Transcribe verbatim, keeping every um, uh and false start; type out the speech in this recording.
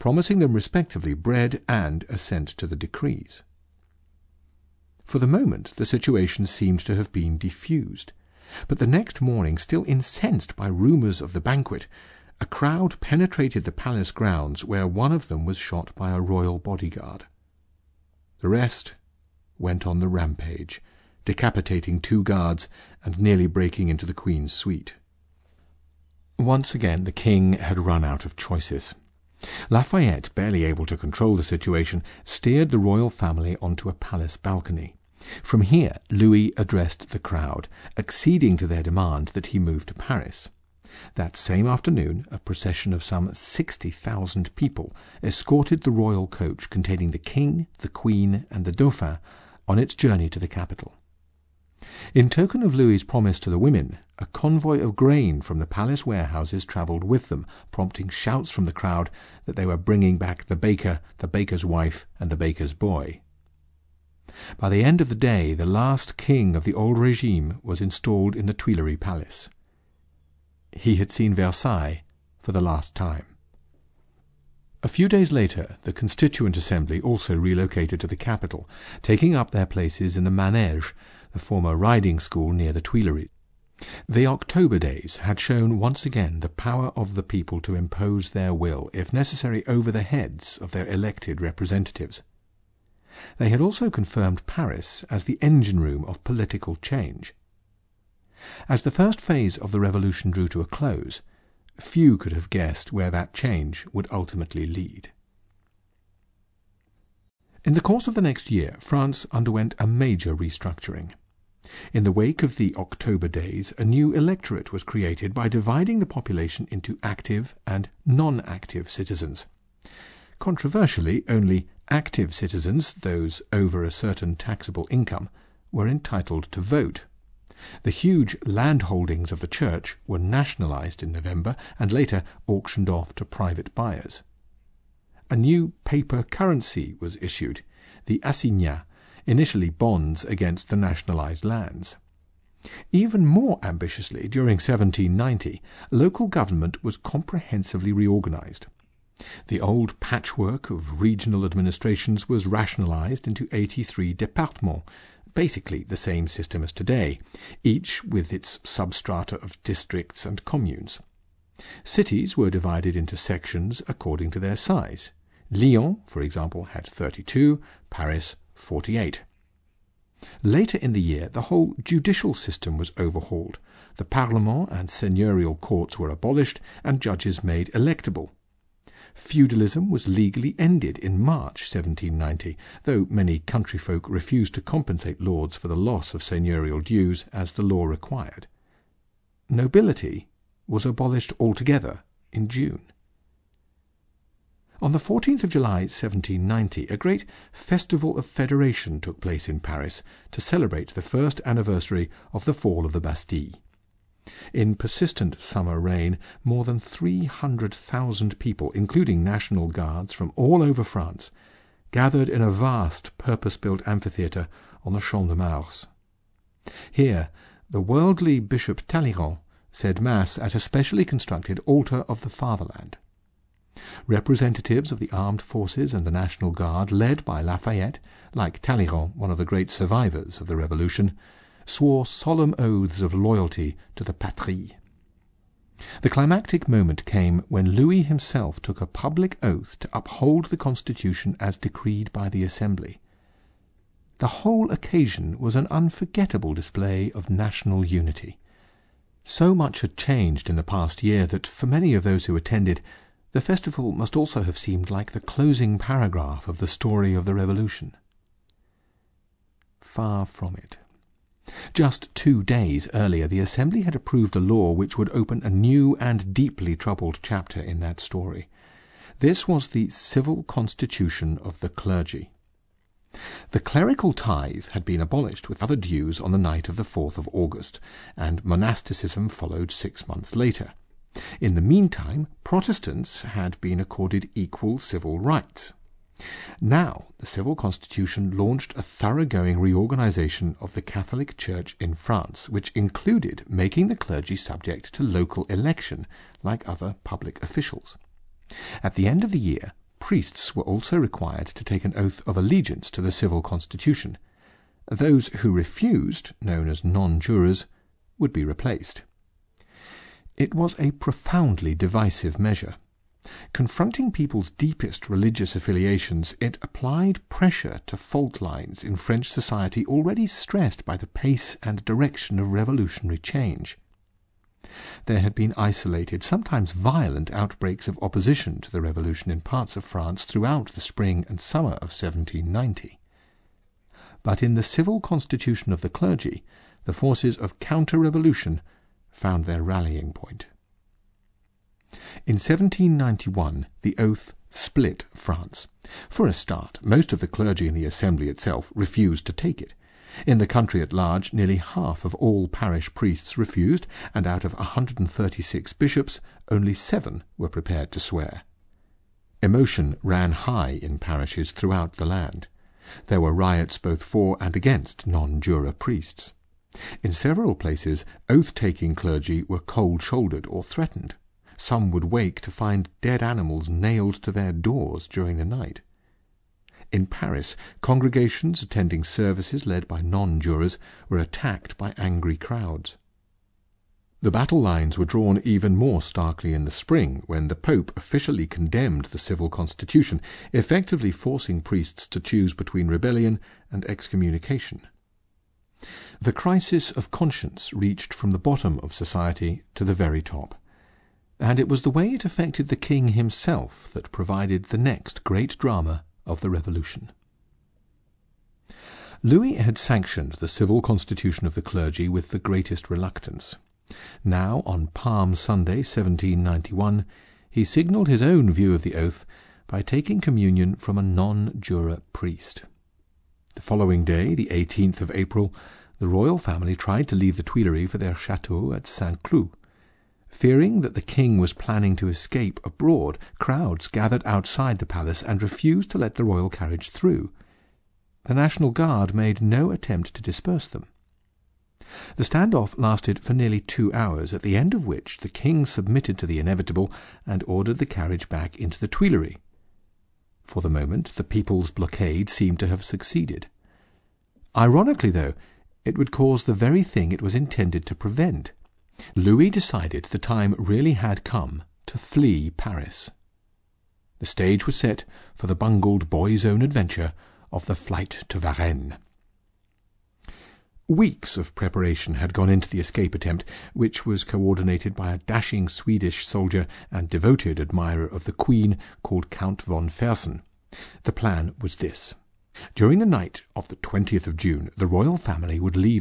promising them respectively bread and assent to the decrees. For the moment the situation seemed to have been diffused, but the next morning, still incensed by rumours of the banquet, a crowd penetrated the palace grounds, where one of them was shot by a royal bodyguard. The rest went on the rampage, decapitating two guards and nearly breaking into the Queen's suite. Once again the king had run out of choices. Lafayette, barely able to control the situation, steered the royal family onto a palace balcony. From here Louis addressed the crowd, acceding to their demand that he move to Paris. That same afternoon a procession of some sixty thousand people escorted the royal coach containing the king, the queen, and the Dauphin on its journey to the capital. In token of Louis's promise to the women, a convoy of grain from the palace warehouses travelled with them, prompting shouts from the crowd that they were bringing back the baker, the baker's wife, and the baker's boy. By the end of the day, the last king of the old regime was installed in the Tuileries Palace. He had seen Versailles for the last time. A few days later, the Constituent Assembly also relocated to the capital, taking up their places in the Manège, the former riding school near the Tuileries. The October days had shown once again the power of the people to impose their will, if necessary, over the heads of their elected representatives. They had also confirmed Paris as the engine-room of political change. As the first phase of the revolution drew to a close, few could have guessed where that change would ultimately lead. In the course of the next year, France underwent a major restructuring. In the wake of the October days, a new electorate was created by dividing the population into active and non-active citizens. Controversially, only active citizens, those over a certain taxable income, were entitled to vote. The huge land holdings of the Church were nationalized in November and later auctioned off to private buyers. A new paper currency was issued, the assignat, initially bonds against the nationalized lands. Even more ambitiously, during seventeen ninety, local government was comprehensively reorganized. The old patchwork of regional administrations was rationalized into eighty-three départements, basically the same system as today, each with its substrata of districts and communes. Cities were divided into sections according to their size. Lyon, for example, had thirty-two, Paris forty-eight. Later in the year, the whole judicial system was overhauled. The Parlement and seigneurial courts were abolished and judges made electable. Feudalism was legally ended in March seventeen ninety, though many country folk refused to compensate lords for the loss of seigneurial dues as the law required. Nobility was abolished altogether in June. On the fourteenth of July seventeen ninety, a great festival of federation took place in Paris to celebrate the first anniversary of the fall of the Bastille. In persistent summer rain, more than three hundred thousand people, including National Guards from all over France, gathered in a vast purpose-built amphitheatre on the Champ de Mars. Here, the worldly Bishop Talleyrand said Mass at a specially constructed altar of the fatherland. Representatives of the armed forces and the National Guard, led by Lafayette, like Talleyrand, one of the great survivors of the Revolution, swore solemn oaths of loyalty to the patrie. The climactic moment came when Louis himself took a public oath to uphold the Constitution as decreed by the Assembly. The whole occasion was an unforgettable display of national unity. So much had changed in the past year that, for many of those who attended, the festival must also have seemed like the closing paragraph of the story of the Revolution. Far from it. Just two days earlier, the Assembly had approved a law which would open a new and deeply troubled chapter in that story. This was the civil constitution of the clergy. The clerical tithe had been abolished with other dues on the night of the fourth of August, and monasticism followed six months later. In the meantime, Protestants had been accorded equal civil rights. Now, the civil constitution launched a thoroughgoing reorganization of the Catholic Church in France, which included making the clergy subject to local election, like other public officials. At the end of the year, priests were also required to take an oath of allegiance to the civil constitution. Those who refused, known as non-jurors, would be replaced. It was a profoundly divisive measure. Confronting people's deepest religious affiliations, it applied pressure to fault lines in French society already stressed by the pace and direction of revolutionary change. There had been isolated, sometimes violent outbreaks of opposition to the revolution in parts of France throughout the spring and summer of seventeen ninety. But in the civil constitution of the clergy, the forces of counter-revolution found their rallying point. In seventeen ninety-one, the oath split France. For a start, most of the clergy in the assembly itself refused to take it. In the country at large, nearly half of all parish priests refused, and out of one hundred thirty-six bishops, only seven were prepared to swear. Emotion ran high in parishes throughout the land. There were riots both for and against non-juror priests. In several places, oath-taking clergy were cold-shouldered or threatened. Some would wake to find dead animals nailed to their doors during the night. In Paris, congregations attending services led by non-jurors were attacked by angry crowds. The battle lines were drawn even more starkly in the spring, when the Pope officially condemned the civil constitution, effectively forcing priests to choose between rebellion and excommunication. The crisis of conscience reached from the bottom of society to the very top, and it was the way it affected the king himself that provided the next great drama of the Revolution. Louis had sanctioned the civil constitution of the clergy with the greatest reluctance. Now, on Palm Sunday, seventeen ninety-one, he signalled his own view of the oath by taking communion from a non-juror priest. The following day, the eighteenth of April, the royal family tried to leave the Tuileries for their château at Saint-Cloud. Fearing that the king was planning to escape abroad, crowds gathered outside the palace and refused to let the royal carriage through. The National Guard made no attempt to disperse them. The standoff lasted for nearly two hours, at the end of which the king submitted to the inevitable and ordered the carriage back into the Tuileries. For the moment, the people's blockade seemed to have succeeded. Ironically, though, it would cause the very thing it was intended to prevent. Louis decided the time really had come to flee Paris. The stage was set for the bungled boy's own adventure of the flight to Varennes. Weeks of preparation had gone into the escape attempt, which was coordinated by a dashing Swedish soldier and devoted admirer of the Queen called Count von Fersen. The plan was this. During the night of the twentieth of June, the royal family would leave